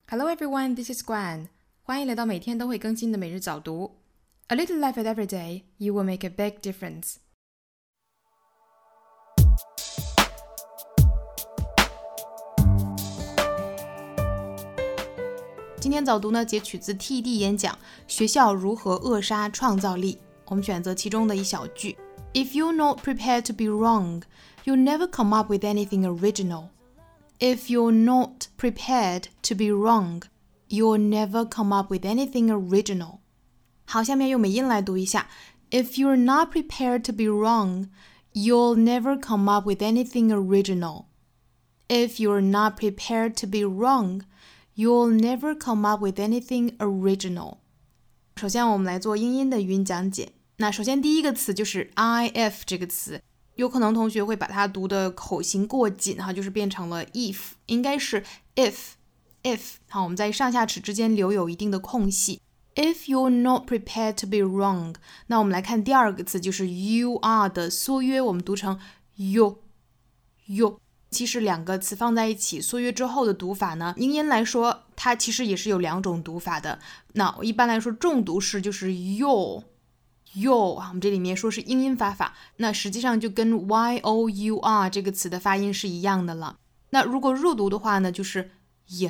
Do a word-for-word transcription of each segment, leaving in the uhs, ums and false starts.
Hello everyone, this is Guan. 欢迎来到每天都会更新的每日早读。A little effort every day, you will make a big difference. 今天早读呢，截取自 T E D 演讲，学校如何扼杀创造力。我们选择其中的一小句。If you're not prepared to be wrong, you'll never come up with anything original. If you're not prepared to be wrong, you'll never come up with anything original. 好，下面用美音来读一下。If you're not prepared to be wrong, you'll never come up with anything original. If you're not prepared to be wrong, you'll never come up with anything original. 首先我们来做英音的语音讲解。那首先第一个词就是 if 这个词，有可能同学会把它读的口型过紧哈，就是变成了 if， 应该是 if if。好，我们在上下齿之间留有一定的空隙。If you're not prepared to be wrong， 那我们来看第二个词，就是 you are 的缩约，我们读成 you you。其实两个词放在一起缩约之后的读法呢，英音来说它其实也是有两种读法的。那一般来说重读式就是 you you， 我们这里面说是英音发法，那实际上就跟 y o u r 这个词的发音是一样的了。那如果弱读的话呢，就是 y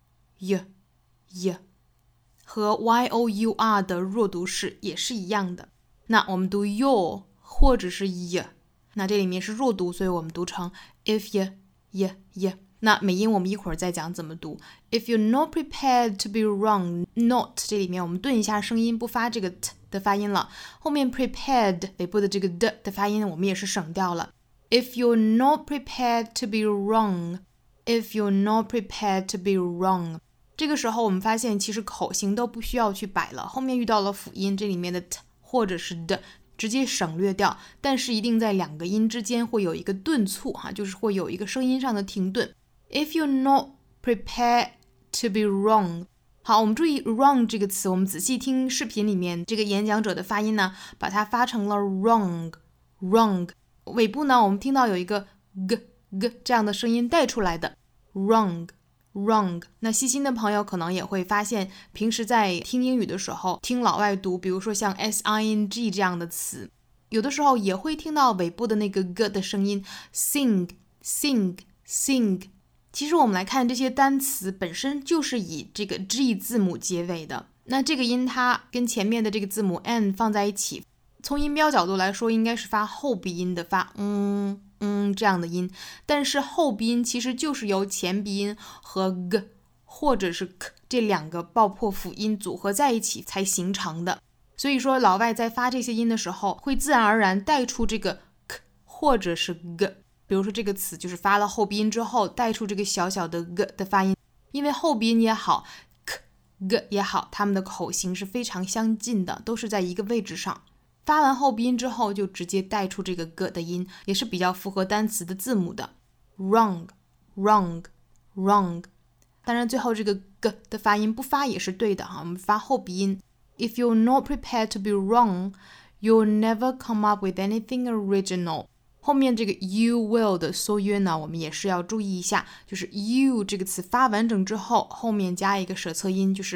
y y， 和 y o u r 的弱读式也是一样的。那我们读 you 或者是 y， 那这里面是弱读，所以我们读成 if y y y。那美音我们一会儿再讲怎么读。If you're not prepared to be wrong, not 这里面我们顿一下声音，不发这个 t 的发音了。后面 prepared 尾部的这个 d 的发音我们也是省掉了。If you're not prepared to be wrong, if you're not prepared to be wrong， 这个时候我们发现其实口型都不需要去摆了，后面遇到了辅音，这里面的 t 或者是 d直接省略掉，但是一定在两个音之间会有一个顿促哈，就是会有一个声音上的停顿。If you're not prepared to be wrong， 好，我们注意 wrong 这个词，我们仔细听视频里面这个演讲者的发音呢，把它发成了 wrong wrong， 尾部呢我们听到有一个 g g 这样的声音带出来的 wrong wrong。 那细心的朋友可能也会发现，平时在听英语的时候听老外读，比如说像 sing 这样的词，有的时候也会听到尾部的那个 g 的声音 sing sing sing。其实我们来看这些单词本身就是以这个 G 字母结尾的，那这个音它跟前面的这个字母 N 放在一起，从音标角度来说应该是发后鼻音的，发嗯嗯这样的音，但是后鼻音其实就是由前鼻音和 G 或者是 K 这两个爆破辅音组合在一起才形成的，所以说老外在发这些音的时候会自然而然带出这个 K 或者是 G。比如说这个词就是发了后鼻音之后带出这个小小的 g 的发音，因为后鼻音也好 k g 也好，它们的口型是非常相近的，都是在一个位置上，发完后鼻音之后就直接带出这个 g 的音，也是比较符合单词的字母的。 wrong wrong wrong， 当然最后这个 g 的发音不发也是对的哈，我们发后鼻音。 If you're not prepared to be wrong, you'll never come up with anything original。后面这个 you will 的缩约呢，我们也是要注意一下，就是 you 这个词发完整之后，后面加一个舌侧音，就是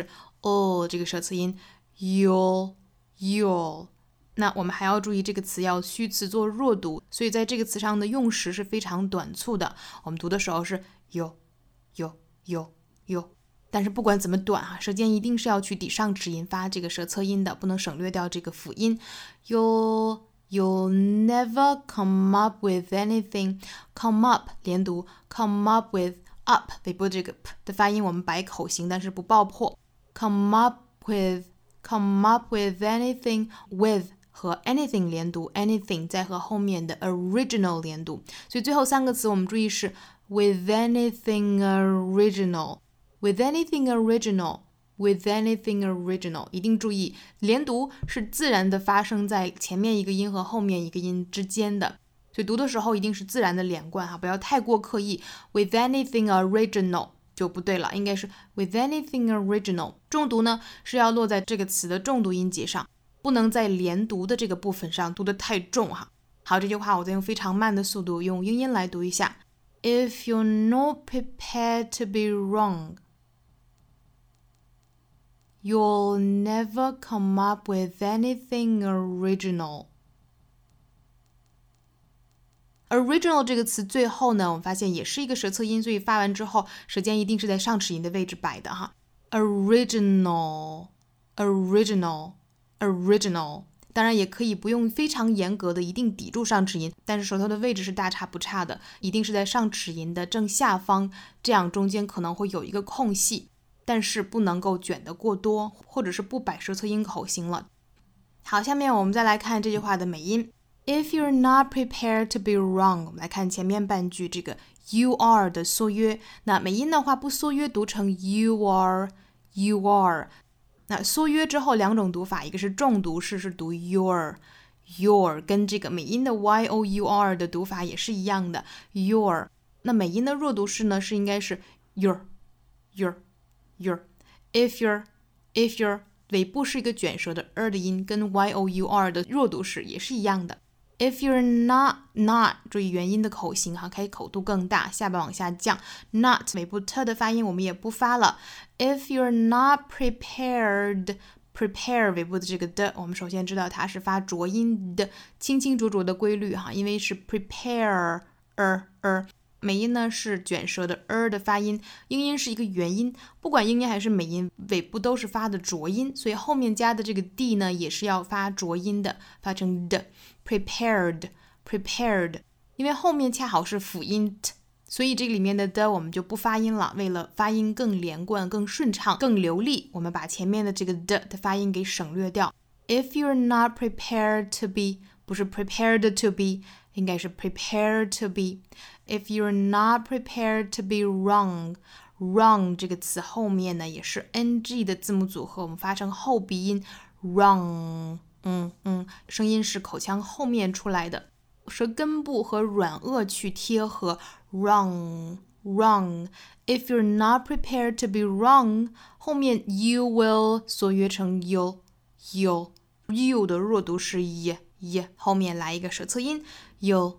o 这个舌侧音 you'll you'll。 那我们还要注意这个词要虚词做弱读，所以在这个词上的用时是非常短促的，我们读的时候是 you you you you。 但是不管怎么短啊，舌尖一定是要去抵上齿龈发这个舌侧音的，不能省略掉这个辅音 you'll You'll never come up with anything. Come up 连读 come up with up 尾部这个 p 的发音我们摆口型，但是不爆破。 Come up with come up with anything with 和 anything 连读 anything 再和后面的 original 连读，所以最后三个词我们注意是 with anything original with anything original with anything original， 一定注意连读是自然的发生在前面一个音和后面一个音之间的，所以读的时候一定是自然的连贯哈，不要太过刻意。 with anything original 就不对了，应该是 with anything original。 重读呢是要落在这个词的重读音节上，不能在连读的这个部分上读得太重哈。好，这句话我再用非常慢的速度用英音来读一下。If you're not prepared to be wrong, You'll never come up with anything original. Original 这个词最后呢，我们发现也是一个舌侧音，所以发完之后，舌尖一定是在上齿龈的位置摆的哈。Original, original, original。当然也可以不用非常严格的一定抵住上齿龈，但是舌头的位置是大差不差的，一定是在上齿龈的正下方，这样中间可能会有一个空隙，但是不能够卷得过多，或者是不摆舌侧音口型了。好，下面我们再来看这句话的美音。If you're not prepared to be wrong， 我们来看前面半句这个 you are 的缩约，那美音的话不缩约读成 you are, you are。那缩约之后两种读法，一个是重读式是读 your your， 跟这个美音的 y-o-u-r 的读法也是一样的 your。 那美音的弱读式呢是应该是 your your your。 if you're if you're 尾部是一个卷舌的 er 的音，跟 y-o-u-r 的弱读式也是一样的。 If you're not not 注意元音的口型哈，可以口度更大，下巴往下降。 not 尾部 t 的发音我们也不发了。 If you're not prepared prepare 尾部的这个的，我们首先知道它是发浊音的，清清浊浊的规律哈，因为是 prepare er er。美音呢是卷舌的 er 的发音，英音是一个元音，不管英音还是美音，尾部都是发的浊音，所以后面加的这个 d 呢也是要发浊音的，发成的。prepared prepared， 因为后面恰好是辅音 t， 所以这个里面的的我们就不发音了，为了发音更连贯、更顺畅、更流利，我们把前面的这个的的发音给省略掉。 If you're not prepared to be， 不是 prepared to be， 应该是 prepared to be。 If you're not prepared to be wrong， wrong 这个词后面呢也是 ng 的字母组合，我们发成后鼻音 wrong。嗯嗯，声音是口腔后面出来的，舌根部和软腭去贴合 wrong wrong。 If you're not prepared to be wrong， 后面 you will 缩约成 you'll you'll you 的弱读是 y y， 后面来一个舌侧音 you'll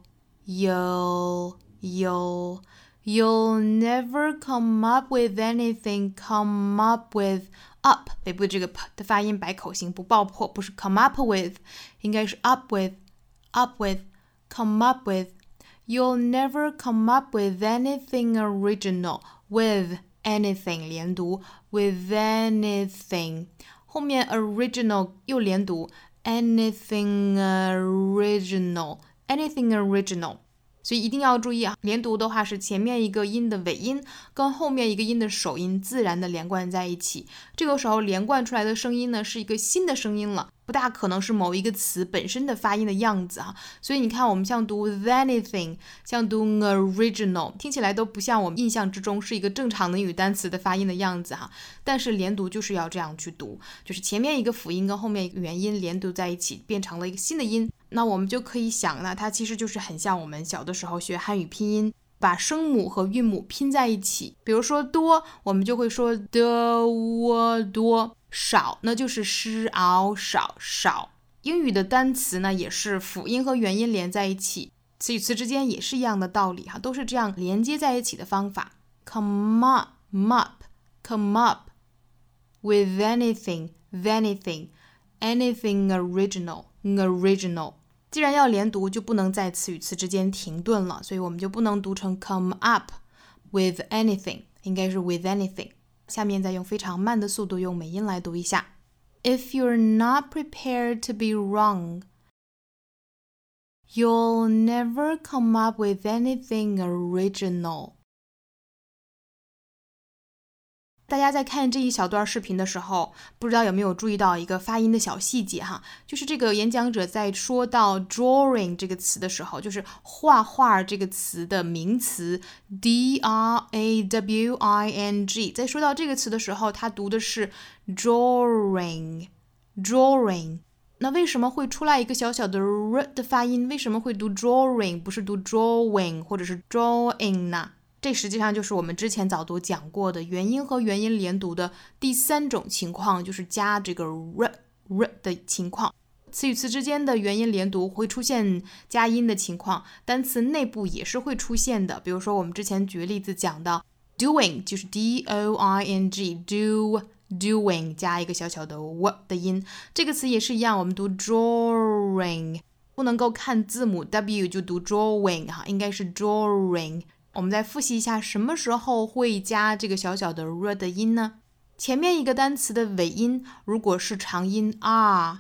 you'll you'll you'll never come up with anything come up with up 尾部这个 p 的发音摆口型不爆破，不是 come up with， 应该是 up with up with come up with。 You'll never come up with anything original with anything 连读 with anything， 后面 original 又连读 anything original anything original，所以一定要注意啊，连读的话是前面一个音的尾音跟后面一个音的首音自然的连贯在一起，这个时候连贯出来的声音呢是一个新的声音了，不大可能是某一个词本身的发音的样子啊。所以你看我们像读 anything 像读 original 听起来都不像我们印象之中是一个正常的英语单词的发音的样子哈，但是连读就是要这样去读，就是前面一个辅音跟后面一个元音连读在一起变成了一个新的音，那我们就可以想呢，它其实就是很像我们小的时候学汉语拼音，把声母和韵母拼在一起。比如说多，我们就会说的我多，少那就是诗熬少少。英语的单词呢也是辅音和元音连在一起，词与词之间也是一样的道理哈，都是这样连接在一起的方法。 come up up come up with anything anything anything original original。既然要连读，就不能在词与词之间停顿了，所以我们就不能读成 come up with anything， 应该是 with anything。 下面再用非常慢的速度用美音来读一下。 If you're not prepared to be wrong, you'll never come up with anything original。大家在看这一小段视频的时候，不知道有没有注意到一个发音的小细节哈，就是这个演讲者在说到 drawing 这个词的时候，就是画画这个词的名词 D R A W I N G， 在说到这个词的时候，他读的是 drawing drawing。 那为什么会出来一个小小的 r 的发音？为什么会读 drawing 不是读 drawing 或者是 drawing 呢？这实际上就是我们之前早读讲过的元音和元音连读的第三种情况，就是加这个 r r 的情况。词与词之间的元音连读会出现加音的情况，单词内部也是会出现的。比如说我们之前举个例子讲到 doing 就是 D O I N G do doing 加一个小小的 w 的音。这个词也是一样，我们读 drawing， 不能够看字母 w 就读 drawing 哈，应该是 drawing。我们再复习一下什么时候会加这个小小的 r 的音呢？前面一个单词的尾音如果是长音 r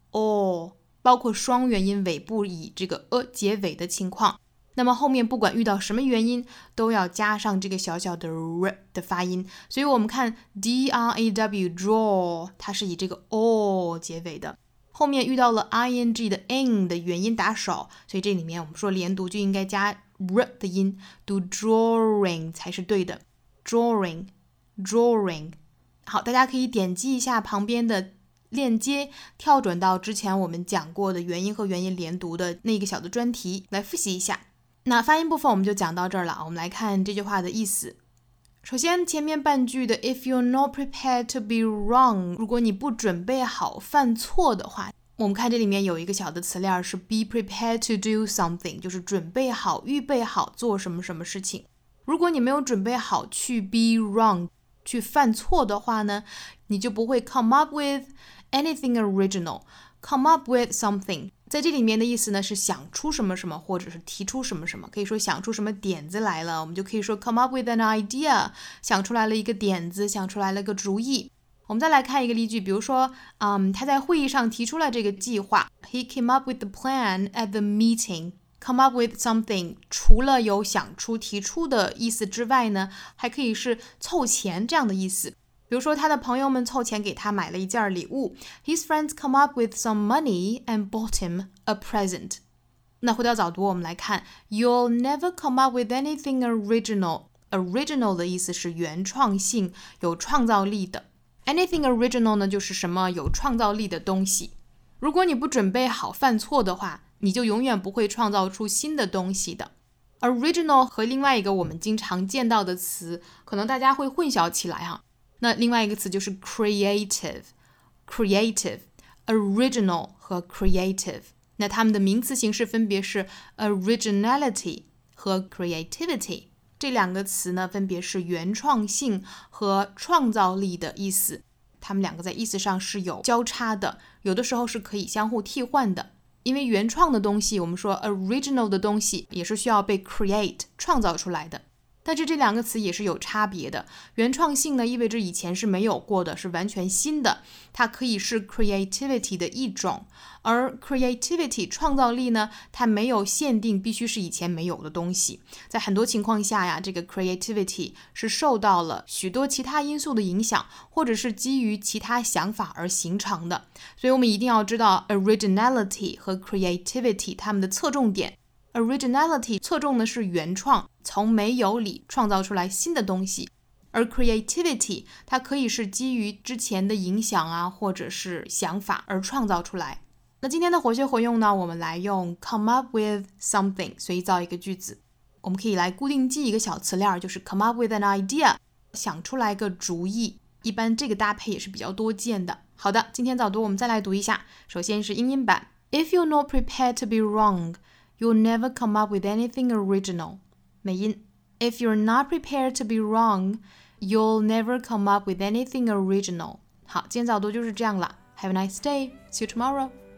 o， 包括双元音尾部以这个 a 结尾的情况，那么后面不管遇到什么元音都要加上这个小小的 r 的发音。所以我们看 d r a w draw 它是以这个 o 结尾的，后面遇到了 ing 的 in 的元音打少，所以这里面我们说连读就应该加 r 的音，读 drawing 才是对的。 drawing drawing。 好，大家可以点击一下旁边的链接，跳转到之前我们讲过的元音和元音连读的那个小的专题来复习一下。那发音部分我们就讲到这儿了，我们来看这句话的意思。首先前面半句的 If you're not prepared to be wrong， 如果你不准备好犯错的话，我们看这里面有一个小的词链是 be prepared to do something， 就是准备好预备好做什么什么事情。如果你没有准备好去 be wrong， 去犯错的话呢，你就不会 come up with anything original， come up with something， 在这里面的意思呢是想出什么什么，或者是提出什么什么，可以说想出什么点子来了，我们就可以说 come up with an idea， 想出来了一个点子，想出来了个主意。我们再来看一个例句，比如说、嗯、他在会议上提出了这个计划， He came up with the plan at the meeting。 come up with something 除了有想出提出的意思之外呢，还可以是凑钱这样的意思。比如说他的朋友们凑钱给他买了一件礼物， His friends come up with some money and bought him a present。 那回到早读我们来看 You'll never come up with anything original。 Original 的意思是原创性，有创造力的。 Anything original 呢就是什么有创造力的东西。如果你不准备好犯错的话，你就永远不会创造出新的东西的。Original 和另外一个我们经常见到的词可能大家会混淆起来哈。那另外一个词就是 creative creative original 和 creative， 那它们的名词形式分别是 originality 和 creativity， 这两个词呢分别是原创性和创造力的意思，它们两个在意思上是有交叉的，有的时候是可以相互替换的。因为原创的东西，我们说 original 的东西也是需要被 create 创造出来的，但是这两个词也是有差别的。原创性呢意味着以前是没有过的，是完全新的，它可以是 creativity 的一种。而 creativity 创造力呢，它没有限定必须是以前没有的东西，在很多情况下呀，这个 creativity 是受到了许多其他因素的影响，或者是基于其他想法而形成的。所以我们一定要知道 originality 和 creativity 它们的侧重点。Originality 侧重的是原创，从没有里创造出来新的东西，而 creativity 它可以是基于之前的影响啊，或者是想法而创造出来。那今天的活学活用呢，我们来用 come up with something 随意造一个句子。我们可以来固定记一个小词链，就是 come up with an idea， 想出来个主意，一般这个搭配也是比较多见的。好的，今天早读我们再来读一下。首先是英音版 If you're not prepared to be wrong, you'll never come up with anything original。 美音 If you're not prepared to be wrong, you'll never come up with anything original。 好，今天早读就是这样了。Have a nice day. See you tomorrow.